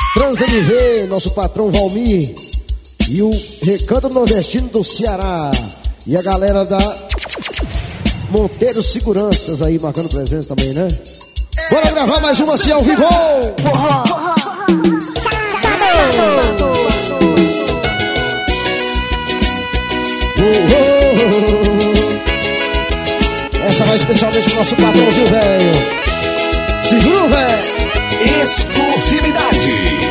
TransMV, nosso patrão Valmir. E o Recanto Nordestino do Ceará. E a galera da Monteiro Seguranças aí marcando presença também, né? Bora gravar mais uma assim ao vivo! Essa vai especialmente pro nosso patrãozinho velho. Segura, velho! Exclusividade.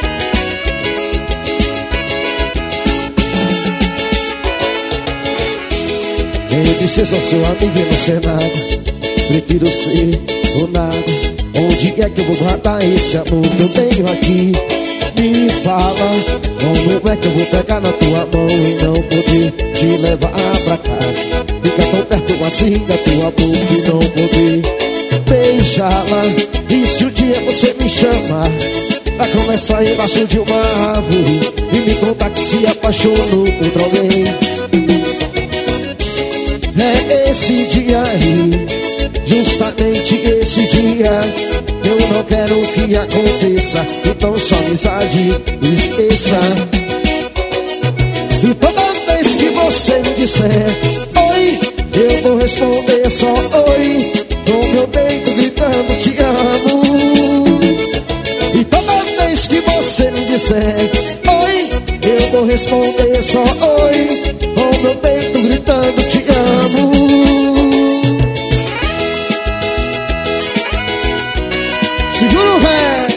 Eu disse sou seu amigo e não sei nada. Prefiro ser ou nada. Onde é que eu vou guardar esse amor que eu tenho aqui? Me fala, como é que eu vou pegar na tua mão e não poder te levar pra casa? Fica tão perto assim da tua boca e não poder beijá-la. E se um dia você me chamar pra começar embaixo de uma árvore e me contar que se apaixonou por alguém, é esse dia aí, justamente esse dia. Eu não quero que aconteça, então sua amizade esqueça. E toda vez que você me disser oi, eu vou responder só oi, com meu peito gritando te amo. E toda vez que você me disser oi, eu vou responder só oi, com meu peito gritando te amo. Segura o véio.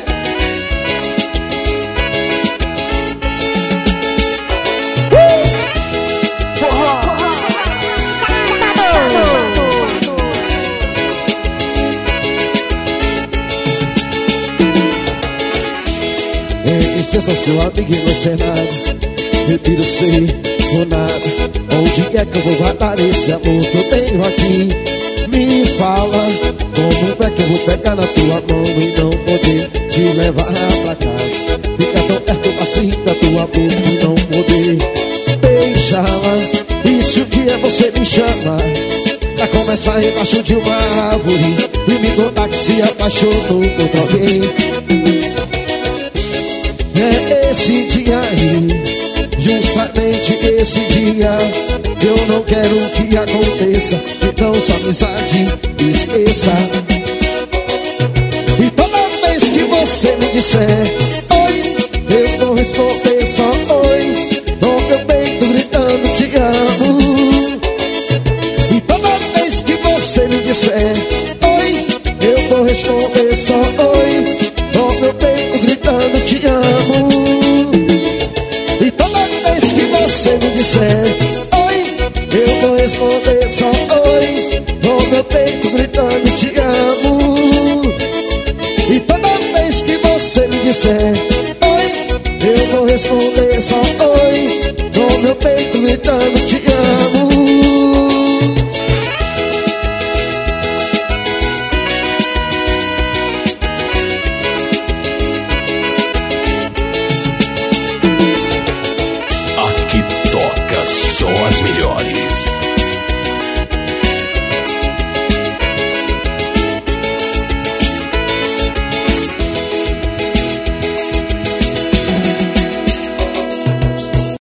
Eu sou seu amigo e não sei nada. Prefiro ser ou nada. Onde é que eu vou guardar esse amor que eu tenho aqui? Me fala, como é que eu vou pegar na tua mão e não poder te levar pra casa? Fica tão perto assim da tua boca e não poder beijá-la. E se um dia você me chamar pra começar embaixo de uma árvore e me contar que se apaixonou por alguém, é esse dia aí, justamente esse dia. Eu não quero que aconteça, então sua amizade esqueça. E toda vez que você me disser oi, eu vou responder só oi, com meu peito gritando te amo. E toda vez que você me disser oi, eu vou responder só oi, com meu peito gritando te amo. E toda vez que você me disser oi, eu vou responder só oi, com meu peito gritando te amo. E toda vez que você me disser oi, eu vou responder só oi, com meu peito gritando te amo.